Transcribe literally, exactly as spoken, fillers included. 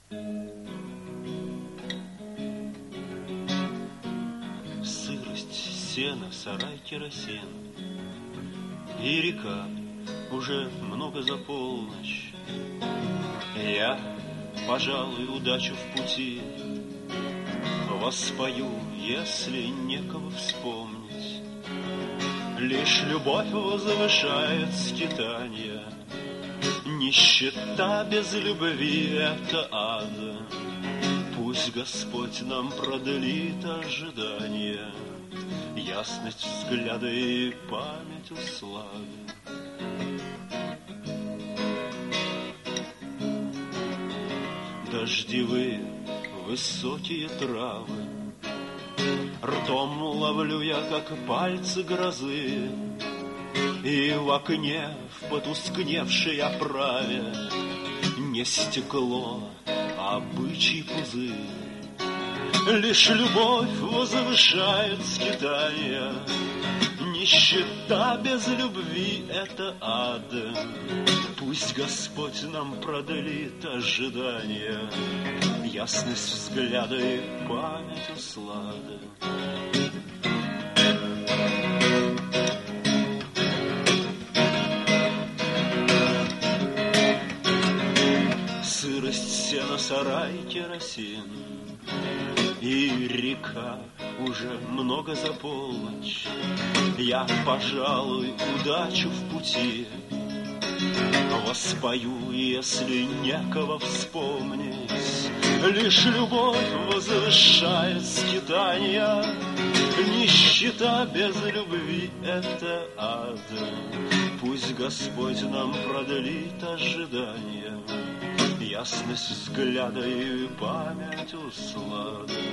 Сырость, сено, сарай, керосин и река уже много за полночь. Я, пожалуй, удачу в пути воспою, если некого вспомнить. Лишь любовь возвышает скитанье, нищета без любви — это ад. Пусть Господь нам продлит ожидание, ясность взгляда и память услады. Дождевые высокие травы ртом ловлю я, как пальцы грозы, и в окне в потускневшей оправе не стекло, а бычий пузырь. Лишь любовь возвышает скитания, нищета без любви — это ад. Пусть Господь нам продлит ожидание, ясность взгляда и память услады. Сырость, сено, сарай, керосин и река уже много за полночь. Я, пожалуй, удачу в пути воспою, если некого вспомнить. Лишь любовь возвышает скитания, нищета без любви — это ад. Пусть Господь нам продлит ожидание, ясность взгляда и память услады.